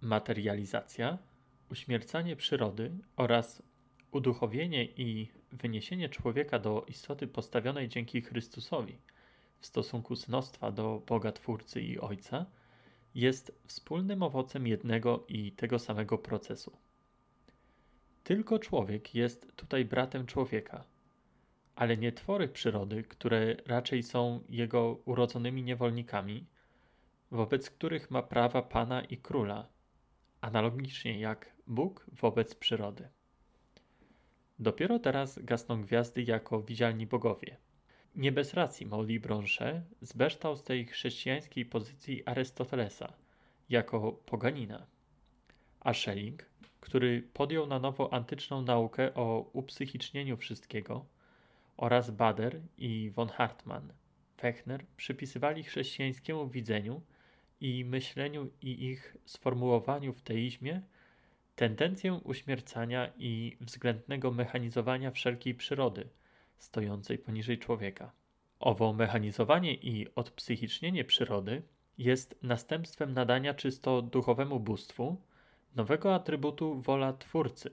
Materializacja, uśmiercanie przyrody oraz uduchowienie i wyniesienie człowieka do istoty postawionej dzięki Chrystusowi w stosunku synostwa do Boga Twórcy i Ojca jest wspólnym owocem jednego i tego samego procesu. Tylko człowiek jest tutaj bratem człowieka, ale nie twory przyrody, które raczej są jego urodzonymi niewolnikami, wobec których ma prawa Pana i Króla, analogicznie jak Bóg wobec przyrody. Dopiero teraz gasną gwiazdy jako widzialni bogowie. Nie bez racji Mauli Brąsze zbeształ z tej chrześcijańskiej pozycji Arystotelesa jako poganina, a Schelling, który podjął na nowo antyczną naukę o upsychicznieniu wszystkiego, oraz Bader i von Hartmann, Fechner przypisywali chrześcijańskiemu widzeniu i myśleniu i ich sformułowaniu w teizmie tendencję uśmiercania i względnego mechanizowania wszelkiej przyrody stojącej poniżej człowieka. Owo mechanizowanie i odpsychicznienie przyrody jest następstwem nadania czysto duchowemu bóstwu nowego atrybutu wola Twórcy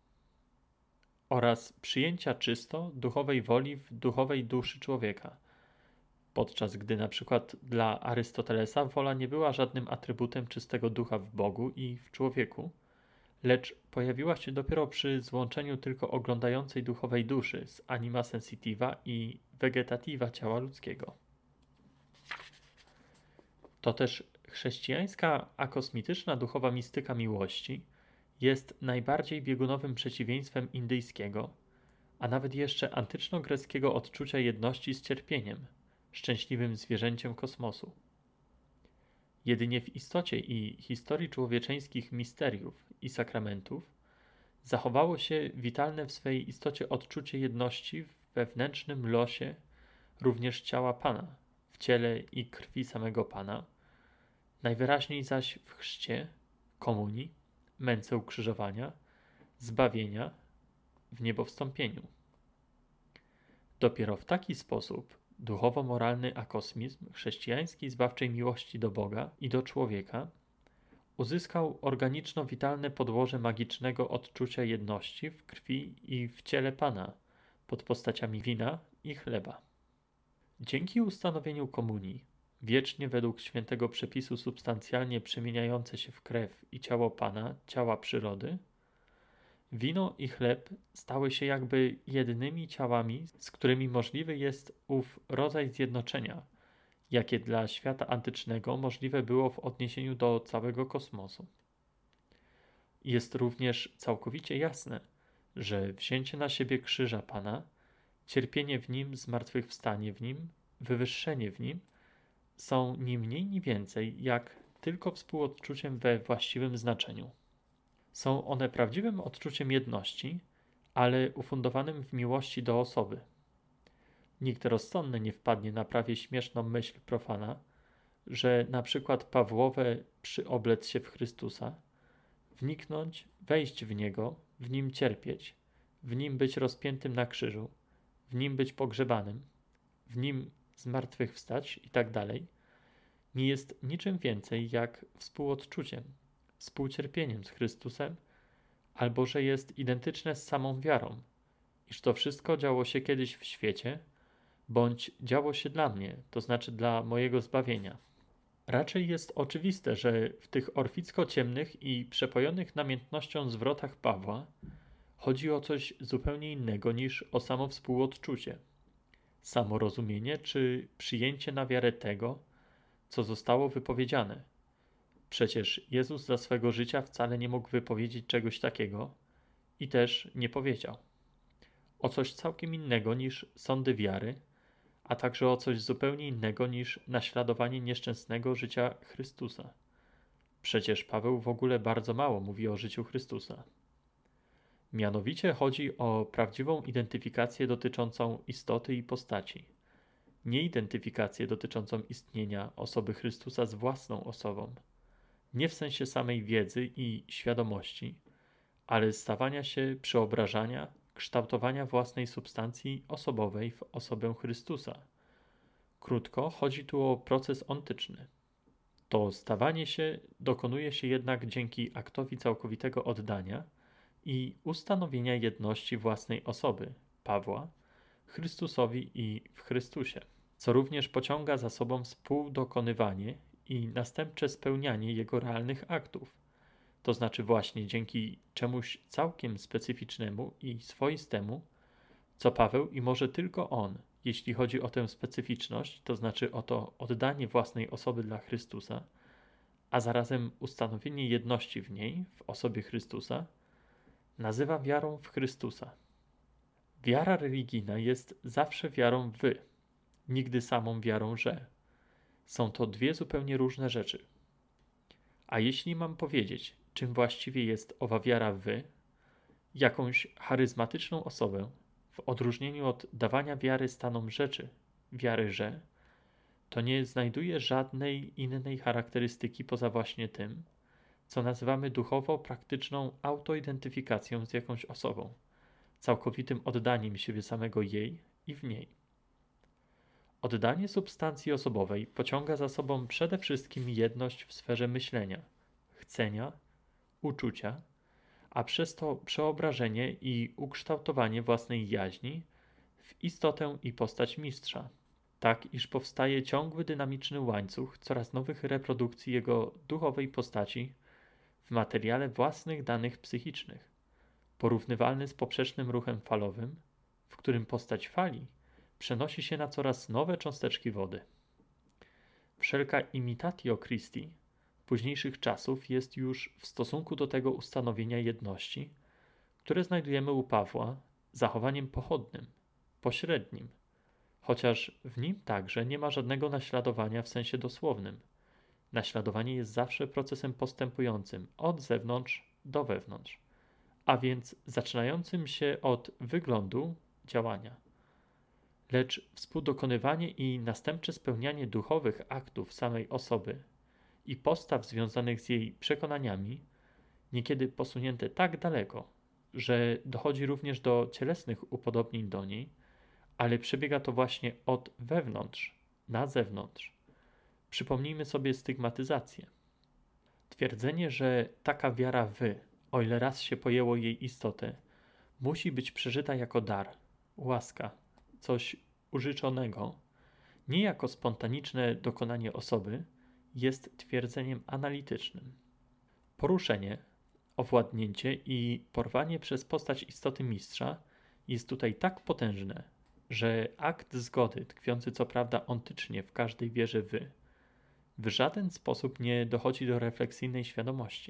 oraz przyjęcia czysto duchowej woli w duchowej duszy człowieka, podczas gdy na przykład dla Arystotelesa wola nie była żadnym atrybutem czystego ducha w Bogu i w człowieku, lecz pojawiła się dopiero przy złączeniu tylko oglądającej duchowej duszy z anima sensitiva i vegetativa ciała ludzkiego. To też chrześcijańska akosmityczna duchowa mistyka miłości jest najbardziej biegunowym przeciwieństwem indyjskiego, a nawet jeszcze antyczno-greckiego odczucia jedności z cierpieniem, szczęśliwym zwierzęciem kosmosu. Jedynie w istocie i historii człowieczeńskich misteriów i sakramentów zachowało się witalne w swej istocie odczucie jedności w wewnętrznym losie również ciała Pana, w ciele i krwi samego Pana, najwyraźniej zaś w chrzcie, komunii, męce ukrzyżowania, zbawienia, w niebowstąpieniu. Dopiero w taki sposób duchowo-moralny akosmizm chrześcijańskiej zbawczej miłości do Boga i do człowieka uzyskał organiczno-witalne podłoże magicznego odczucia jedności w krwi i w ciele Pana pod postaciami wina i chleba. Dzięki ustanowieniu komunii, wiecznie według świętego przepisu substancjalnie przemieniające się w krew i ciało Pana, ciała przyrody, wino i chleb stały się jakby jednymi ciałami, z którymi możliwy jest ów rodzaj zjednoczenia, jakie dla świata antycznego możliwe było w odniesieniu do całego kosmosu. Jest również całkowicie jasne, że wzięcie na siebie krzyża Pana, cierpienie w nim, zmartwychwstanie w nim, wywyższenie w nim są ni mniej ni więcej jak tylko współodczuciem we właściwym znaczeniu. Są one prawdziwym odczuciem jedności, ale ufundowanym w miłości do osoby. Nikt rozsądny nie wpadnie na prawie śmieszną myśl profana, że na przykład Pawłowe przyoblec się w Chrystusa, wniknąć, wejść w Niego, w Nim cierpieć, w Nim być rozpiętym na krzyżu, w Nim być pogrzebanym, w Nim zmartwychwstać i tak dalej, nie jest niczym więcej jak współodczuciem, współcierpieniem z Chrystusem, albo że jest identyczne z samą wiarą, iż to wszystko działo się kiedyś w świecie, bądź działo się dla mnie, to znaczy dla mojego zbawienia. Raczej jest oczywiste, że w tych orficko-ciemnych i przepojonych namiętnością zwrotach Pawła chodzi o coś zupełnie innego niż o samo współodczucie, samo rozumienie czy przyjęcie na wiarę tego, co zostało wypowiedziane. Przecież Jezus za swego życia wcale nie mógł wypowiedzieć czegoś takiego i też nie powiedział. O coś całkiem innego niż sądy wiary, a także o coś zupełnie innego niż naśladowanie nieszczęsnego życia Chrystusa. Przecież Paweł w ogóle bardzo mało mówi o życiu Chrystusa. Mianowicie chodzi o prawdziwą identyfikację dotyczącą istoty i postaci, nie identyfikację dotyczącą istnienia osoby Chrystusa z własną osobą, nie w sensie samej wiedzy i świadomości, ale stawania się, przeobrażania, kształtowania własnej substancji osobowej w osobę Chrystusa. Krótko, chodzi tu o proces ontyczny. To stawanie się dokonuje się jednak dzięki aktowi całkowitego oddania i ustanowienia jedności własnej osoby, Pawła, Chrystusowi i w Chrystusie, co również pociąga za sobą współdokonywanie i następcze spełnianie jego realnych aktów, to znaczy właśnie dzięki czemuś całkiem specyficznemu i swoistemu, co Paweł i może tylko on, jeśli chodzi o tę specyficzność, to znaczy o to oddanie własnej osoby dla Chrystusa, a zarazem ustanowienie jedności w niej, w osobie Chrystusa, nazywa wiarą w Chrystusa. Wiara religijna jest zawsze wiarą w, nigdy samą wiarą że. Są to dwie zupełnie różne rzeczy. A jeśli mam powiedzieć, czym właściwie jest owa wiara w, jakąś charyzmatyczną osobę, w odróżnieniu od dawania wiary stanom rzeczy, wiary że, to nie znajduje żadnej innej charakterystyki poza właśnie tym, co nazywamy duchowo praktyczną autoidentyfikacją z jakąś osobą, całkowitym oddaniem siebie samego jej i w niej. Oddanie substancji osobowej pociąga za sobą przede wszystkim jedność w sferze myślenia, chcenia, uczucia, a przez to przeobrażenie i ukształtowanie własnej jaźni w istotę i postać mistrza, tak iż powstaje ciągły dynamiczny łańcuch coraz nowych reprodukcji jego duchowej postaci w materiale własnych danych psychicznych, porównywalny z poprzecznym ruchem falowym, w którym postać fali przenosi się na coraz nowe cząsteczki wody. Wszelka imitatio Christi późniejszych czasów jest już w stosunku do tego ustanowienia jedności, które znajdujemy u Pawła, zachowaniem pochodnym, pośrednim, chociaż w nim także nie ma żadnego naśladowania w sensie dosłownym. Naśladowanie jest zawsze procesem postępującym od zewnątrz do wewnątrz, a więc zaczynającym się od wyglądu działania. Lecz współdokonywanie i następcze spełnianie duchowych aktów samej osoby i postaw związanych z jej przekonaniami, niekiedy posunięte tak daleko, że dochodzi również do cielesnych upodobnień do niej, ale przebiega to właśnie od wewnątrz na zewnątrz. Przypomnijmy sobie stygmatyzację. Twierdzenie, że taka wiara w, o ile raz się pojęło jej istotę, musi być przeżyta jako dar, łaska, coś użyczonego, nie jako spontaniczne dokonanie osoby, jest twierdzeniem analitycznym. Poruszenie, owładnięcie i porwanie przez postać istoty mistrza jest tutaj tak potężne, że akt zgody, tkwiący co prawda ontycznie w każdej wierze w żaden sposób nie dochodzi do refleksyjnej świadomości.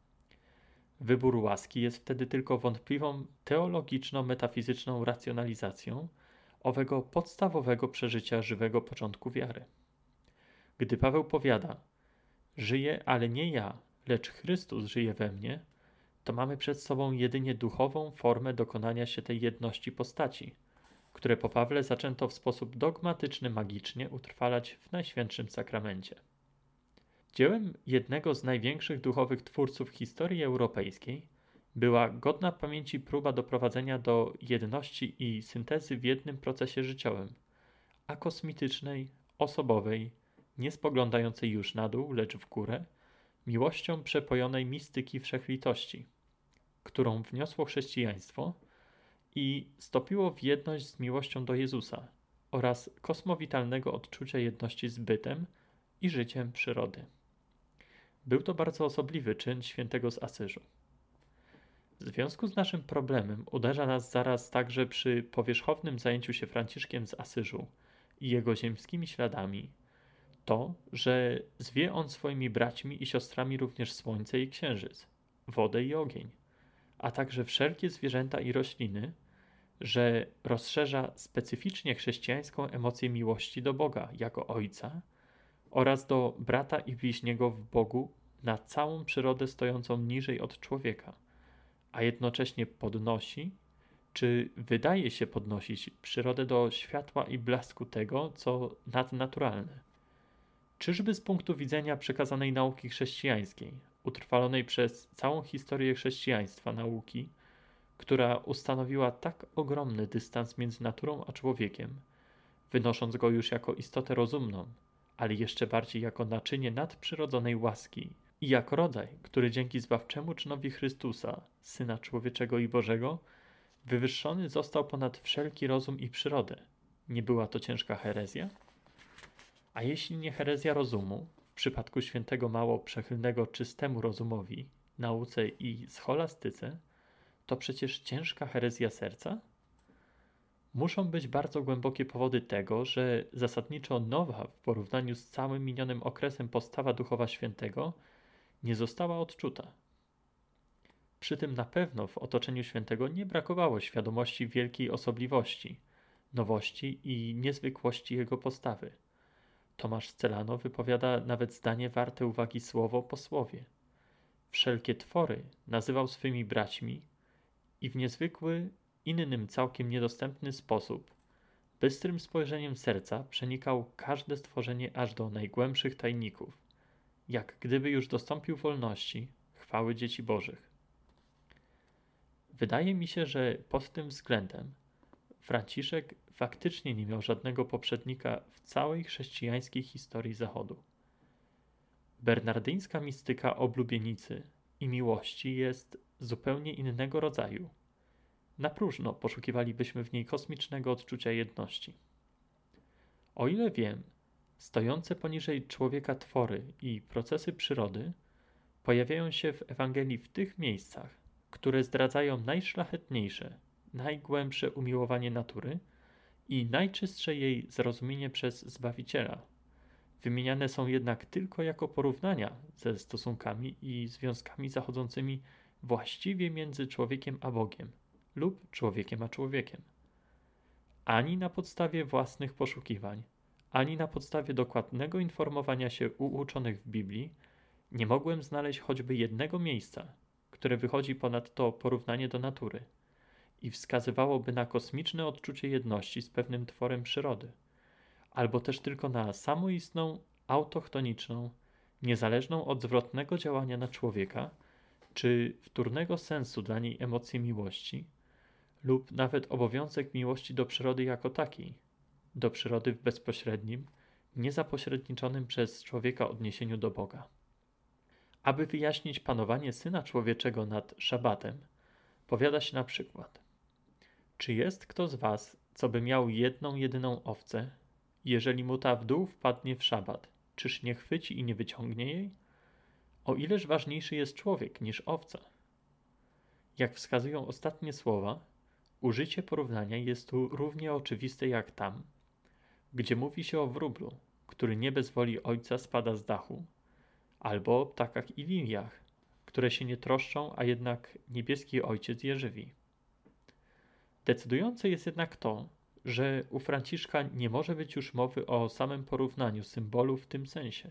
Wybór łaski jest wtedy tylko wątpliwą teologiczno-metafizyczną racjonalizacją owego podstawowego przeżycia żywego początku wiary. Gdy Paweł powiada, żyję, ale nie ja, lecz Chrystus żyje we mnie, to mamy przed sobą jedynie duchową formę dokonania się tej jedności postaci, które po Pawle zaczęto w sposób dogmatyczny, magicznie utrwalać w Najświętszym Sakramencie. Dziełem jednego z największych duchowych twórców historii europejskiej była godna pamięci próba doprowadzenia do jedności i syntezy w jednym procesie życiowym, akosmitycznej, osobowej, nie spoglądającej już na dół, lecz w górę, miłością przepojonej mistyki wszechlitości, którą wniosło chrześcijaństwo i stopiło w jedność z miłością do Jezusa oraz kosmowitalnego odczucia jedności z bytem i życiem przyrody. Był to bardzo osobliwy czyn świętego z Asyżu. W związku z naszym problemem uderza nas zaraz także przy powierzchownym zajęciu się Franciszkiem z Asyżu i jego ziemskimi śladami to, że zwie on swoimi braćmi i siostrami również słońce i księżyc, wodę i ogień, a także wszelkie zwierzęta i rośliny, że rozszerza specyficznie chrześcijańską emocję miłości do Boga jako Ojca oraz do brata i bliźniego w Bogu na całą przyrodę stojącą niżej od człowieka, a jednocześnie podnosi, czy wydaje się podnosić przyrodę do światła i blasku tego, co nadnaturalne. Czyżby z punktu widzenia przekazanej nauki chrześcijańskiej, utrwalonej przez całą historię chrześcijaństwa nauki, która ustanowiła tak ogromny dystans między naturą a człowiekiem, wynosząc go już jako istotę rozumną, ale jeszcze bardziej jako naczynie nadprzyrodzonej łaski i jako rodzaj, który dzięki zbawczemu czynowi Chrystusa, Syna Człowieczego i Bożego, wywyższony został ponad wszelki rozum i przyrodę. Nie była to ciężka herezja? A jeśli nie herezja rozumu, w przypadku świętego mało przechylnego czystemu rozumowi, nauce i scholastyce, to przecież ciężka herezja serca? Muszą być bardzo głębokie powody tego, że zasadniczo nowa w porównaniu z całym minionym okresem postawa duchowa świętego nie została odczuta. Przy tym na pewno w otoczeniu świętego nie brakowało świadomości wielkiej osobliwości, nowości i niezwykłości jego postawy. Tomasz z Celano wypowiada nawet zdanie warte uwagi słowo po słowie. Wszelkie twory nazywał swymi braćmi i w niezwykły, innym całkiem niedostępny sposób, bystrym spojrzeniem serca przenikał każde stworzenie aż do najgłębszych tajników, jak gdyby już dostąpił wolności, chwały dzieci bożych. Wydaje mi się, że pod tym względem Franciszek faktycznie nie miał żadnego poprzednika w całej chrześcijańskiej historii Zachodu. Bernardyńska mistyka oblubienicy i miłości jest zupełnie innego rodzaju. Na próżno poszukiwalibyśmy w niej kosmicznego odczucia jedności. O ile wiem, stojące poniżej człowieka twory i procesy przyrody pojawiają się w Ewangelii w tych miejscach, które zdradzają najszlachetniejsze, najgłębsze umiłowanie natury i najczystsze jej zrozumienie przez Zbawiciela. Wymieniane są jednak tylko jako porównania ze stosunkami i związkami zachodzącymi właściwie między człowiekiem a Bogiem lub człowiekiem a człowiekiem. Ani na podstawie własnych poszukiwań, ani na podstawie dokładnego informowania się u uczonych w Biblii nie mogłem znaleźć choćby jednego miejsca, które wychodzi ponad to porównanie do natury i wskazywałoby na kosmiczne odczucie jedności z pewnym tworem przyrody, albo też tylko na samoistną, autochtoniczną, niezależną od zwrotnego działania na człowieka, czy wtórnego sensu dla niej emocję miłości, lub nawet obowiązek miłości do przyrody jako takiej, do przyrody w bezpośrednim, niezapośredniczonym przez człowieka odniesieniu do Boga. Aby wyjaśnić panowanie Syna Człowieczego nad szabatem, powiada się na przykład: czy jest kto z was, co by miał jedną jedyną owcę, jeżeli mu ta w dół wpadnie w szabat, czyż nie chwyci i nie wyciągnie jej? O ileż ważniejszy jest człowiek niż owca. Jak wskazują ostatnie słowa, użycie porównania jest tu równie oczywiste jak tam, gdzie mówi się o wróblu, który nie bez woli ojca spada z dachu, albo o ptakach i liliach, które się nie troszczą, a jednak niebieski ojciec je żywi. Decydujące jest jednak to, że u Franciszka nie może być już mowy o samym porównaniu symbolu w tym sensie.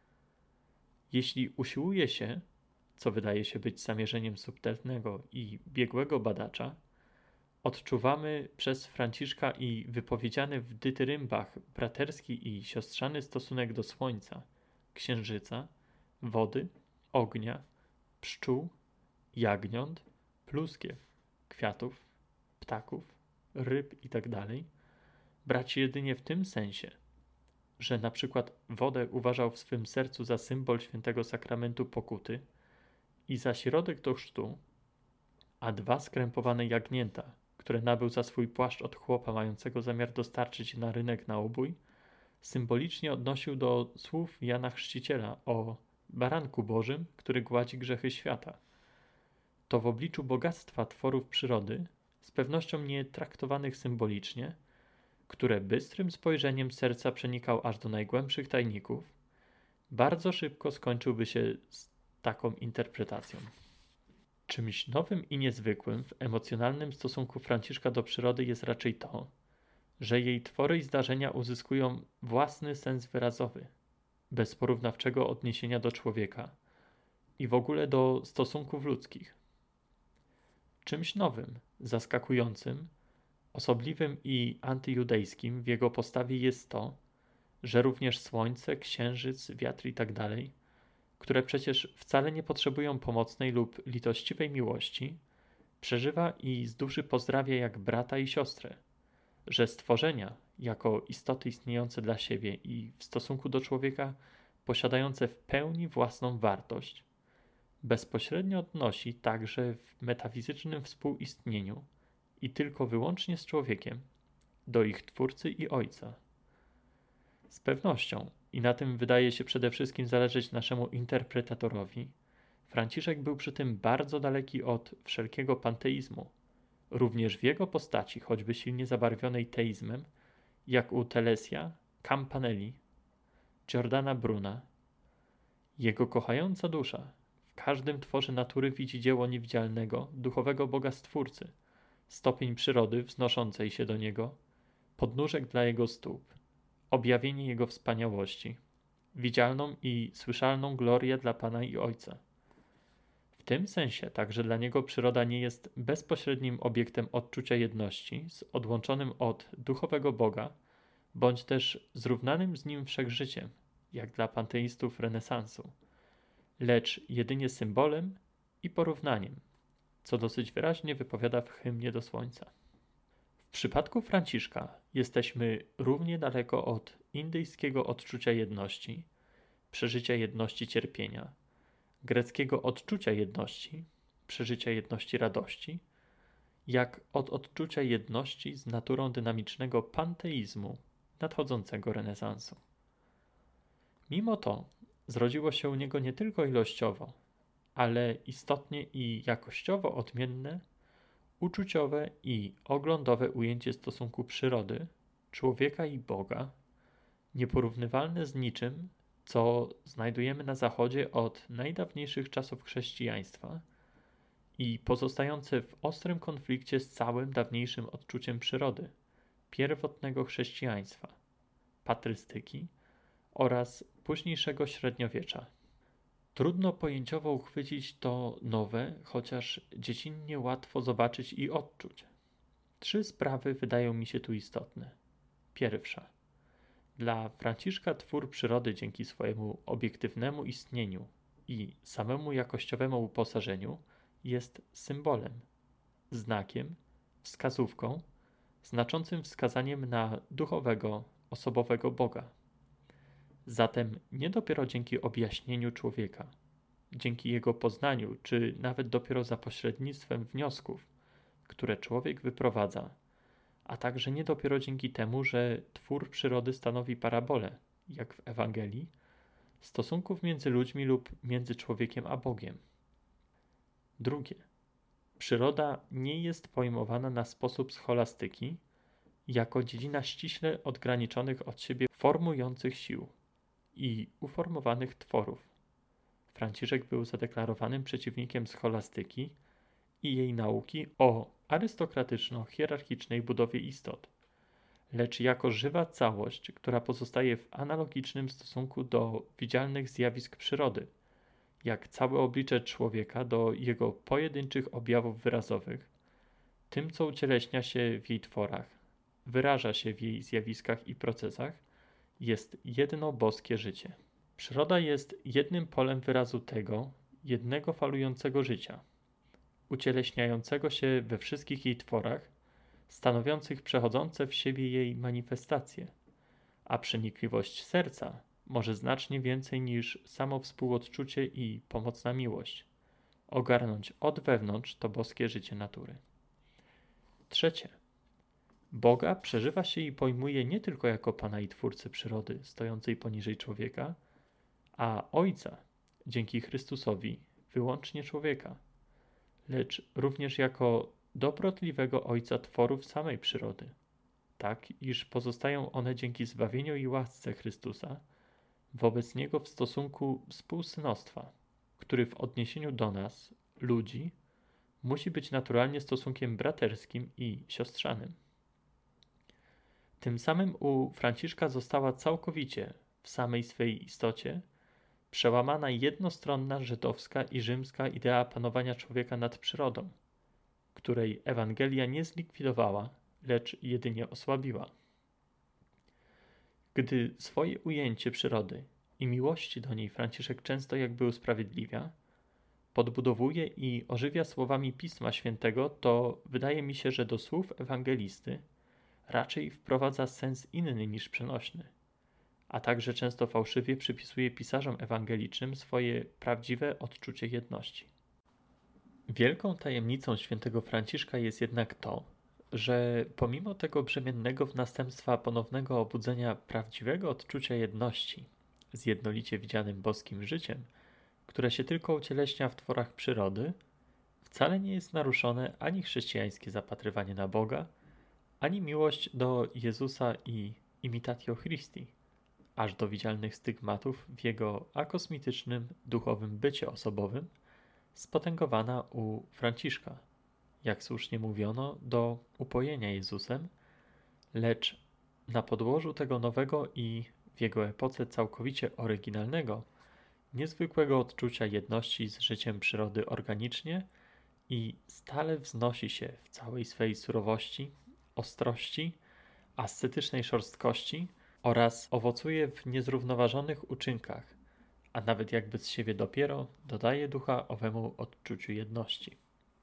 Jeśli usiłuje się, co wydaje się być zamierzeniem subtelnego i biegłego badacza, odczuwamy przez Franciszka i wypowiedziany w dytyrymbach braterski i siostrzany stosunek do słońca, księżyca, wody, ognia, pszczół, jagniąt, pluskiew, kwiatów, ptaków, ryb itd. brać jedynie w tym sensie, że na przykład wodę uważał w swym sercu za symbol świętego sakramentu pokuty i za środek do chrztu, a dwa skrępowane jagnięta, które nabył za swój płaszcz od chłopa mającego zamiar dostarczyć na rynek na ubój, symbolicznie odnosił do słów Jana Chrzciciela o baranku Bożym, który gładzi grzechy świata. To w obliczu bogactwa tworów przyrody, z pewnością nie traktowanych symbolicznie, które bystrym spojrzeniem serca przenikał aż do najgłębszych tajników, bardzo szybko skończyłby się z taką interpretacją. Czymś nowym i niezwykłym w emocjonalnym stosunku Franciszka do przyrody jest raczej to, że jej twory i zdarzenia uzyskują własny sens wyrazowy, bez porównawczego odniesienia do człowieka i w ogóle do stosunków ludzkich. Czymś nowym, zaskakującym, osobliwym i antyjudejskim w jego postawie jest to, że również słońce, księżyc, wiatr itd., które przecież wcale nie potrzebują pomocnej lub litościwej miłości, przeżywa i z duszy pozdrawia jak brata i siostrę, że stworzenia, jako istoty istniejące dla siebie i w stosunku do człowieka posiadające w pełni własną wartość, bezpośrednio odnosi także w metafizycznym współistnieniu i tylko wyłącznie z człowiekiem do ich Twórcy i Ojca. Z pewnością, i na tym wydaje się przede wszystkim zależeć naszemu interpretatorowi, Franciszek był przy tym bardzo daleki od wszelkiego panteizmu, również w jego postaci, choćby silnie zabarwionej teizmem, jak u Telesia, Campanelli, Giordana Bruna. Jego kochająca dusza w każdym tworze natury widzi dzieło niewidzialnego, duchowego Boga Stwórcy, stopień przyrody wznoszącej się do Niego, podnóżek dla Jego stóp, objawienie Jego wspaniałości, widzialną i słyszalną glorię dla Pana i Ojca. W tym sensie także dla Niego przyroda nie jest bezpośrednim obiektem odczucia jedności z odłączonym od duchowego Boga, bądź też zrównanym z Nim wszechżyciem, jak dla panteistów renesansu, lecz jedynie symbolem i porównaniem, co dosyć wyraźnie wypowiada w hymnie do Słońca. W przypadku Franciszka jesteśmy równie daleko od indyjskiego odczucia jedności, przeżycia jedności cierpienia, greckiego odczucia jedności, przeżycia jedności radości, jak od odczucia jedności z naturą dynamicznego panteizmu nadchodzącego renesansu. Mimo to zrodziło się u niego nie tylko ilościowo, ale istotnie i jakościowo odmienne, uczuciowe i oglądowe ujęcie stosunku przyrody, człowieka i Boga, nieporównywalne z niczym, co znajdujemy na Zachodzie od najdawniejszych czasów chrześcijaństwa i pozostające w ostrym konflikcie z całym dawniejszym odczuciem przyrody, pierwotnego chrześcijaństwa, patrystyki oraz późniejszego średniowiecza. Trudno pojęciowo uchwycić to nowe, chociaż dziecinnie łatwo zobaczyć i odczuć. 3 sprawy wydają mi się tu istotne. Pierwsza. Dla Franciszka twór przyrody dzięki swojemu obiektywnemu istnieniu i samemu jakościowemu uposażeniu jest symbolem, znakiem, wskazówką, znaczącym wskazaniem na duchowego, osobowego Boga. Zatem nie dopiero dzięki objaśnieniu człowieka, dzięki jego poznaniu, czy nawet dopiero za pośrednictwem wniosków, które człowiek wyprowadza, a także nie dopiero dzięki temu, że twór przyrody stanowi parabolę, jak w Ewangelii, stosunków między ludźmi lub między człowiekiem a Bogiem. Drugie. Przyroda nie jest pojmowana na sposób scholastyki, jako dziedzina ściśle odgraniczonych od siebie formujących sił i uformowanych tworów. Franciszek był zadeklarowanym przeciwnikiem scholastyki i jej nauki o arystokratyczno-hierarchicznej budowie istot, lecz jako żywa całość, która pozostaje w analogicznym stosunku do widzialnych zjawisk przyrody, jak całe oblicze człowieka do jego pojedynczych objawów wyrazowych, tym, co ucieleśnia się w jej tworach, wyraża się w jej zjawiskach i procesach, jest jedno boskie życie. Przyroda jest jednym polem wyrazu tego, jednego falującego życia, ucieleśniającego się we wszystkich jej tworach, stanowiących przechodzące w siebie jej manifestacje, a przenikliwość serca może znacznie więcej niż samo współodczucie i pomocna miłość ogarnąć od wewnątrz to boskie życie natury. Trzecie. Boga przeżywa się i pojmuje nie tylko jako Pana i Twórcy przyrody stojącej poniżej człowieka, a Ojca, dzięki Chrystusowi, wyłącznie człowieka, lecz również jako dobrotliwego Ojca tworów samej przyrody, tak iż pozostają one dzięki zbawieniu i łasce Chrystusa wobec Niego w stosunku współsynostwa, który w odniesieniu do nas, ludzi, musi być naturalnie stosunkiem braterskim i siostrzanym. Tym samym u Franciszka została całkowicie, w samej swej istocie, przełamana jednostronna żydowska i rzymska idea panowania człowieka nad przyrodą, której Ewangelia nie zlikwidowała, lecz jedynie osłabiła. Gdy swoje ujęcie przyrody i miłości do niej Franciszek często jakby usprawiedliwia, podbudowuje i ożywia słowami Pisma Świętego, to wydaje mi się, że do słów ewangelisty raczej wprowadza sens inny niż przenośny, a także często fałszywie przypisuje pisarzom ewangelicznym swoje prawdziwe odczucie jedności. Wielką tajemnicą świętego Franciszka jest jednak to, że pomimo tego brzemiennego w następstwa ponownego obudzenia prawdziwego odczucia jedności z jednolicie widzianym boskim życiem, które się tylko ucieleśnia w tworach przyrody, wcale nie jest naruszone ani chrześcijańskie zapatrywanie na Boga, ani miłość do Jezusa i imitatio Christi, aż do widzialnych stygmatów w jego akosmitycznym, duchowym bycie osobowym, spotęgowana u Franciszka, jak słusznie mówiono, do upojenia Jezusem, lecz na podłożu tego nowego i w jego epoce całkowicie oryginalnego, niezwykłego odczucia jedności z życiem przyrody organicznie i stale wznosi się w całej swej surowości, ostrości, ascetycznej szorstkości oraz owocuje w niezrównoważonych uczynkach, a nawet jakby z siebie dopiero dodaje ducha owemu odczuciu jedności.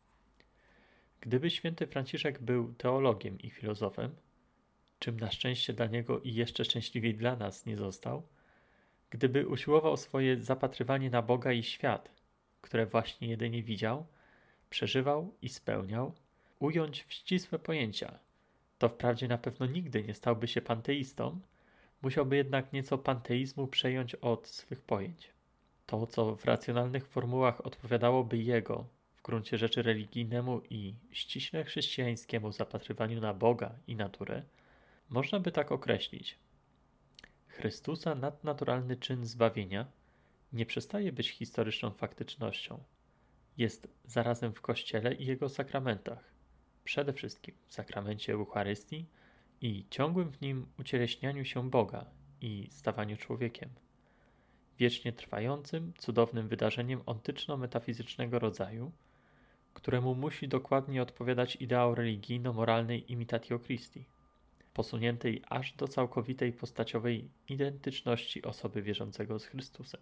Gdyby święty Franciszek był teologiem i filozofem, czym na szczęście dla niego i jeszcze szczęśliwiej dla nas nie został, gdyby usiłował swoje zapatrywanie na Boga i świat, które właśnie jedynie widział, przeżywał i spełniał, ująć w ścisłe pojęcia, to wprawdzie na pewno nigdy nie stałby się panteistą, musiałby jednak nieco panteizmu przejąć od swych pojęć. To, co w racjonalnych formułach odpowiadałoby jego, w gruncie rzeczy religijnemu i ściśle chrześcijańskiemu zapatrywaniu na Boga i naturę, można by tak określić. Chrystusa nadnaturalny czyn zbawienia nie przestaje być historyczną faktycznością. Jest zarazem w Kościele i jego sakramentach, przede wszystkim w sakramencie Eucharystii i ciągłym w nim ucieleśnianiu się Boga i stawaniu człowiekiem, wiecznie trwającym, cudownym wydarzeniem ontyczno-metafizycznego rodzaju, któremu musi dokładnie odpowiadać ideał religijno-moralnej imitatio Christi, posuniętej aż do całkowitej postaciowej identyczności osoby wierzącego z Chrystusem.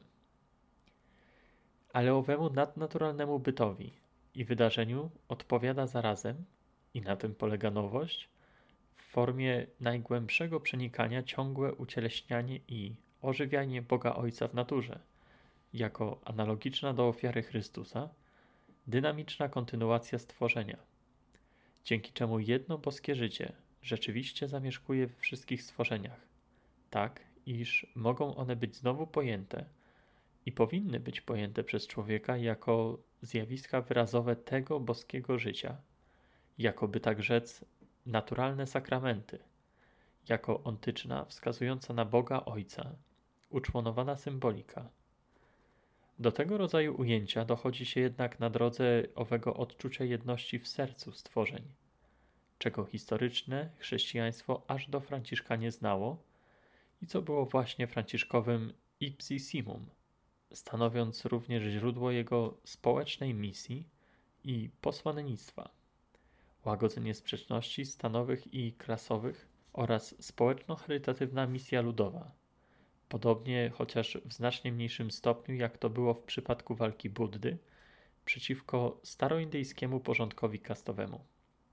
Ale owemu nadnaturalnemu bytowi i wydarzeniu odpowiada zarazem, i na tym polega nowość, w formie najgłębszego przenikania ciągłe ucieleśnianie i ożywianie Boga Ojca w naturze, jako analogiczna do ofiary Chrystusa, dynamiczna kontynuacja stworzenia, dzięki czemu jedno boskie życie rzeczywiście zamieszkuje we wszystkich stworzeniach, tak iż mogą one być znowu pojęte i powinny być pojęte przez człowieka jako zjawiska wyrazowe tego boskiego życia, jako by tak rzec naturalne sakramenty, jako ontyczna, wskazująca na Boga Ojca, uczłonowana symbolika. Do tego rodzaju ujęcia dochodzi się jednak na drodze owego odczucia jedności w sercu stworzeń, czego historyczne chrześcijaństwo aż do Franciszka nie znało i co było właśnie franciszkowym ipsissimum, stanowiąc również źródło jego społecznej misji i posłannictwa, łagodzenie sprzeczności stanowych i klasowych oraz społeczno-charytatywna misja ludowa, podobnie chociaż w znacznie mniejszym stopniu jak to było w przypadku walki Buddy przeciwko staroindyjskiemu porządkowi kastowemu.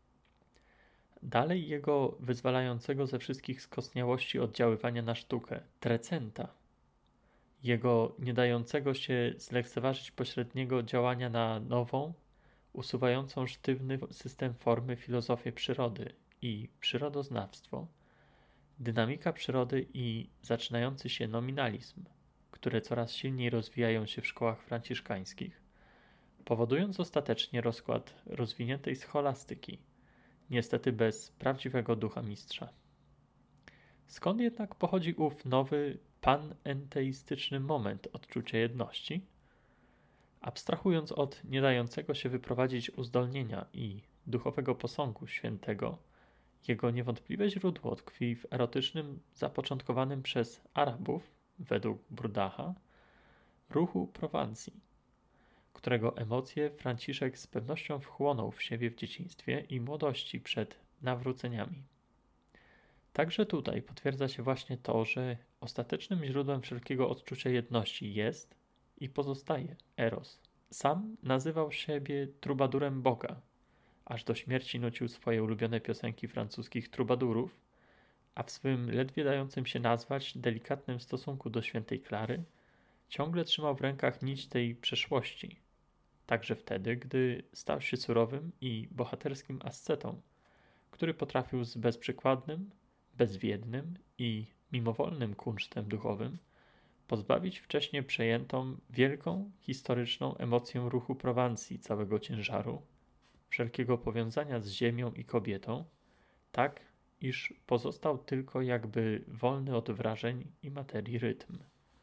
Dalej jego wyzwalającego ze wszystkich skostniałości oddziaływania na sztukę, trecenta, jego nie dającego się zlekceważyć pośredniego działania na nową, usuwającą sztywny system formy filozofię przyrody i przyrodoznawstwo, dynamika przyrody i zaczynający się nominalizm, które coraz silniej rozwijają się w szkołach franciszkańskich, powodując ostatecznie rozkład rozwiniętej scholastyki, niestety bez prawdziwego ducha mistrza. Skąd jednak pochodzi ów nowy, panenteistyczny moment odczucia jedności? Abstrahując od nie dającego się wyprowadzić uzdolnienia i duchowego posągu świętego, jego niewątpliwe źródło tkwi w erotycznym, zapoczątkowanym przez Arabów, według Burdacha, ruchu Prowansji, którego emocje Franciszek z pewnością wchłonął w siebie w dzieciństwie i młodości przed nawróceniami. Także tutaj potwierdza się właśnie to, że ostatecznym źródłem wszelkiego odczucia jedności jest i pozostaje Eros. Sam nazywał siebie trubadurem Boga, aż do śmierci nucił swoje ulubione piosenki francuskich trubadurów, a w swym ledwie dającym się nazwać delikatnym stosunku do świętej Klary ciągle trzymał w rękach nić tej przeszłości, także wtedy, gdy stał się surowym i bohaterskim ascetą, który potrafił z bezprzykładnym, bezwiednym i mimowolnym kunsztem duchowym pozbawić wcześniej przejętą wielką, historyczną emocją ruchu Prowansji całego ciężaru, wszelkiego powiązania z ziemią i kobietą, tak, iż pozostał tylko jakby wolny od wrażeń i materii rytm.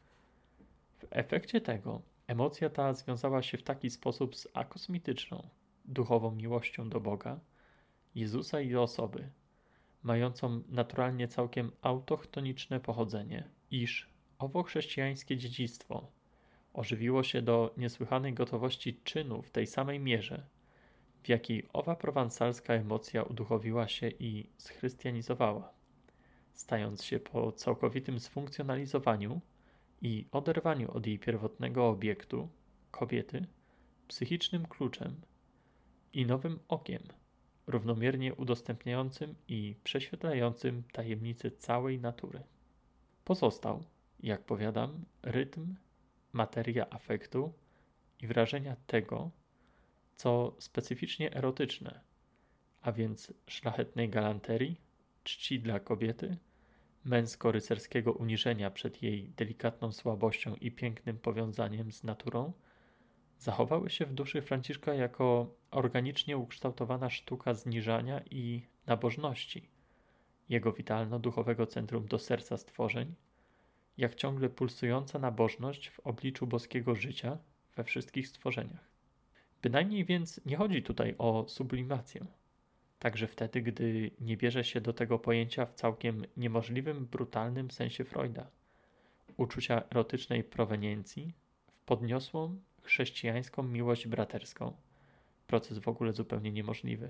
W efekcie tego emocja ta związała się w taki sposób z akosmityczną, duchową miłością do Boga, Jezusa i osoby, mającą naturalnie całkiem autochtoniczne pochodzenie, iż owo chrześcijańskie dziedzictwo ożywiło się do niesłychanej gotowości czynu w tej samej mierze, w jakiej owa prowansalska emocja uduchowiła się i schrystianizowała, stając się po całkowitym sfunkcjonalizowaniu i oderwaniu od jej pierwotnego obiektu, kobiety, psychicznym kluczem i nowym okiem, równomiernie udostępniającym i prześwietlającym tajemnice całej natury. Pozostał, jak powiadam, rytm, materia afektu i wrażenia tego, co specyficznie erotyczne, a więc szlachetnej galanterii, czci dla kobiety, męsko-rycerskiego uniżenia przed jej delikatną słabością i pięknym powiązaniem z naturą, zachowały się w duszy Franciszka jako organicznie ukształtowana sztuka zniżania i nabożności, jego witalno-duchowego centrum do serca stworzeń, jak ciągle pulsująca nabożność w obliczu boskiego życia we wszystkich stworzeniach. Bynajmniej więc nie chodzi tutaj o sublimację, także wtedy, gdy nie bierze się do tego pojęcia w całkiem niemożliwym, brutalnym sensie Freuda, uczucia erotycznej proweniencji w podniosłą, chrześcijańską miłość braterską, proces w ogóle zupełnie niemożliwy.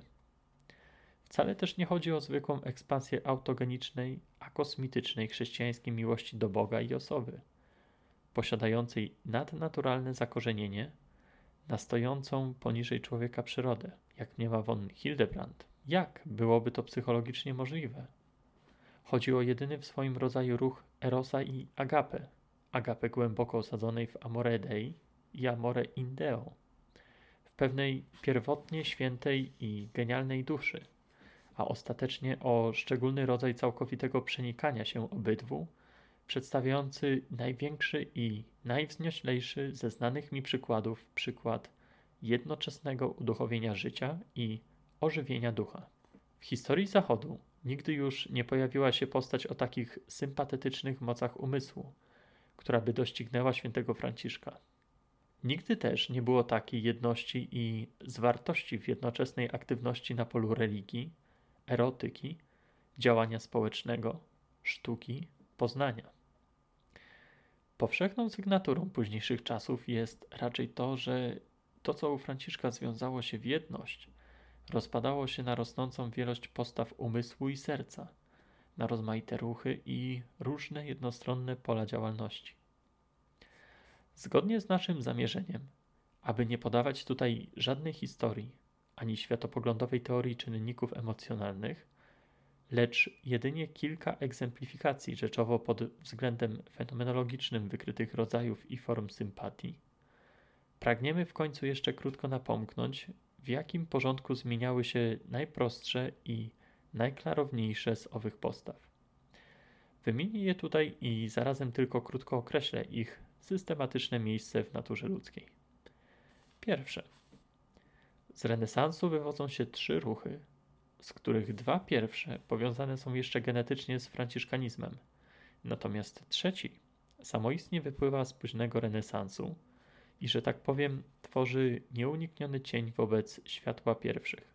Wcale też nie chodzi o zwykłą ekspansję autogenicznej, akosmitycznej chrześcijańskiej miłości do Boga i osoby, posiadającej nadnaturalne zakorzenienie na stojącą poniżej człowieka przyrodę, jak mniema von Hildebrand. Jak byłoby to psychologicznie możliwe? Chodzi o jedyny w swoim rodzaju ruch Erosa i Agapę głęboko osadzonej w Amore Dei i Amore in Deo, w pewnej pierwotnie świętej i genialnej duszy, a ostatecznie o szczególny rodzaj całkowitego przenikania się obydwu, przedstawiający największy i najwznioślejszy ze znanych mi przykładów przykład jednoczesnego uduchowienia życia i ożywienia ducha. W historii Zachodu nigdy już nie pojawiła się postać o takich sympatetycznych mocach umysłu, która by doścignęła świętego Franciszka. Nigdy też nie było takiej jedności i zwartości w jednoczesnej aktywności na polu religii, erotyki, działania społecznego, sztuki, poznania. Powszechną sygnaturą późniejszych czasów jest raczej to, że to, co u Franciszka związało się w jedność, rozpadało się na rosnącą wielość postaw umysłu i serca, na rozmaite ruchy i różne jednostronne pola działalności. Zgodnie z naszym zamierzeniem, aby nie podawać tutaj żadnej historii, ani światopoglądowej teorii czynników emocjonalnych, lecz jedynie kilka egzemplifikacji rzeczowo pod względem fenomenologicznym wykrytych rodzajów i form sympatii, pragniemy w końcu jeszcze krótko napomknąć, w jakim porządku zmieniały się najprostsze i najklarowniejsze z owych postaw. Wymienię je tutaj i zarazem tylko krótko określę ich systematyczne miejsce w naturze ludzkiej. Pierwsze. Z renesansu wywodzą się 3 ruchy, z których 2 pierwsze powiązane są jeszcze genetycznie z franciszkanizmem, natomiast trzeci samoistnie wypływa z późnego renesansu i, że tak powiem, tworzy nieunikniony cień wobec światła pierwszych.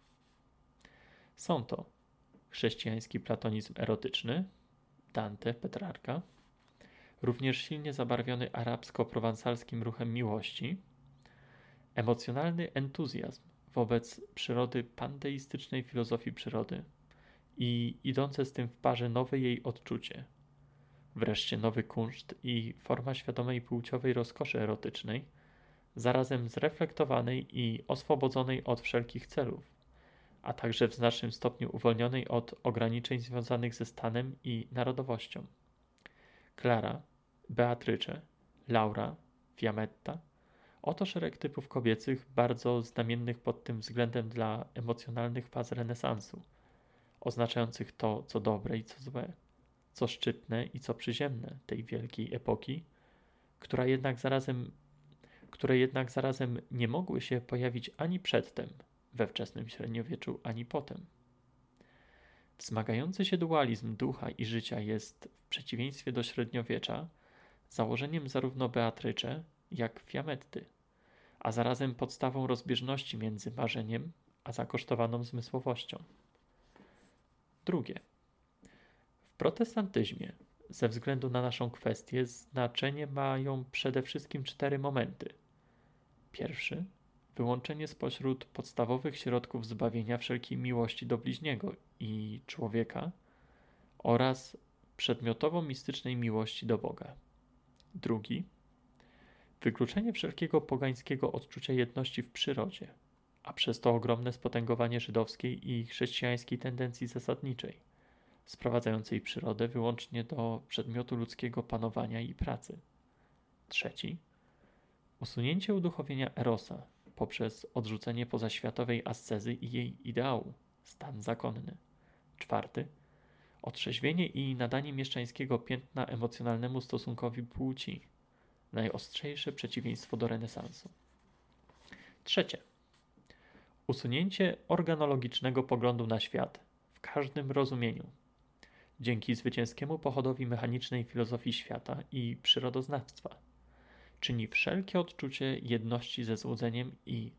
Są to chrześcijański platonizm erotyczny, Dante, Petrarka, również silnie zabarwiony arabsko-prowansalskim ruchem miłości, emocjonalny entuzjazm wobec przyrody panteistycznej filozofii przyrody i idące z tym w parze nowe jej odczucie, wreszcie nowy kunszt i forma świadomej płciowej rozkoszy erotycznej, zarazem zreflektowanej i oswobodzonej od wszelkich celów, a także w znacznym stopniu uwolnionej od ograniczeń związanych ze stanem i narodowością. Klara, Beatrycze, Laura, Fiammetta – oto szereg typów kobiecych bardzo znamiennych pod tym względem dla emocjonalnych faz renesansu, oznaczających to, co dobre i co złe, co szczytne i co przyziemne tej wielkiej epoki, które jednak zarazem nie mogły się pojawić ani przedtem, we wczesnym średniowieczu, ani potem. Wzmagający się dualizm ducha i życia jest, w przeciwieństwie do średniowiecza, założeniem zarówno Beatrycze, jak Fiammetty, a zarazem podstawą rozbieżności między marzeniem a zakosztowaną zmysłowością. Drugie. W protestantyzmie, ze względu na naszą kwestię, znaczenie mają przede wszystkim 4 momenty. Pierwszy, wyłączenie spośród podstawowych środków zbawienia wszelkiej miłości do bliźniego i człowieka oraz przedmiotowo-mistycznej miłości do Boga. Drugi, wykluczenie wszelkiego pogańskiego odczucia jedności w przyrodzie, a przez to ogromne spotęgowanie żydowskiej i chrześcijańskiej tendencji zasadniczej, sprowadzającej przyrodę wyłącznie do przedmiotu ludzkiego panowania i pracy. Trzeci, usunięcie uduchowienia erosa poprzez odrzucenie pozaświatowej ascezy i jej ideału, stan zakonny. Czwarty, otrzeźwienie i nadanie mieszczańskiego piętna emocjonalnemu stosunkowi płci, najostrzejsze przeciwieństwo do renesansu. Trzecie, usunięcie organologicznego poglądu na świat w każdym rozumieniu, dzięki zwycięskiemu pochodowi mechanicznej filozofii świata i przyrodoznawstwa, czyni wszelkie odczucie jedności ze złudzeniem i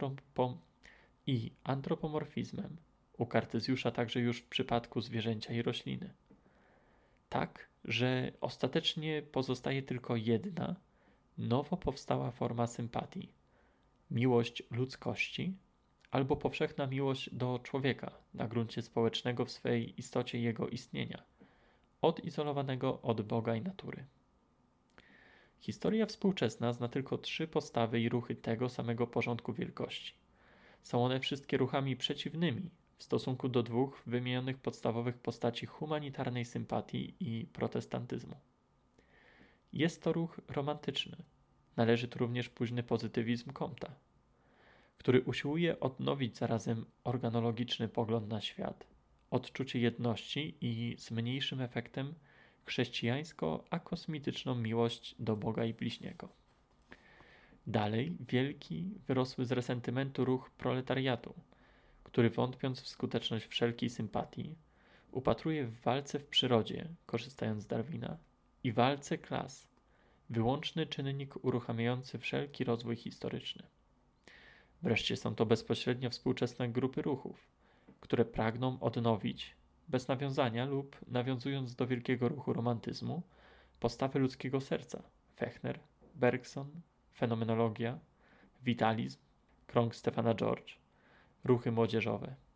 antropomorfizmem, u Kartezjusza także już w przypadku zwierzęcia i rośliny. Tak, że ostatecznie pozostaje tylko jedna, nowo powstała forma sympatii, miłość ludzkości albo powszechna miłość do człowieka na gruncie społecznego w swej istocie jego istnienia, odizolowanego od Boga i natury. Historia współczesna zna tylko 3 postawy i ruchy tego samego porządku wielkości. Są one wszystkie ruchami przeciwnymi w stosunku do 2 wymienionych podstawowych postaci humanitarnej sympatii i protestantyzmu. Jest to ruch romantyczny. Należy tu również późny pozytywizm Comte'a, który usiłuje odnowić zarazem organologiczny pogląd na świat, odczucie jedności i z mniejszym efektem chrześcijańsko-akosmityczną miłość do Boga i bliźniego. Dalej wielki, wyrosły z resentymentu ruch proletariatu, który wątpiąc w skuteczność wszelkiej sympatii, upatruje w walce w przyrodzie, korzystając z Darwina, i walce klas, wyłączny czynnik uruchamiający wszelki rozwój historyczny. Wreszcie są to bezpośrednio współczesne grupy ruchów, które pragną odnowić, bez nawiązania lub nawiązując do wielkiego ruchu romantyzmu, postawy ludzkiego serca. Fechner, Bergson, fenomenologia, witalizm, krąg Stephana George, ruchy młodzieżowe.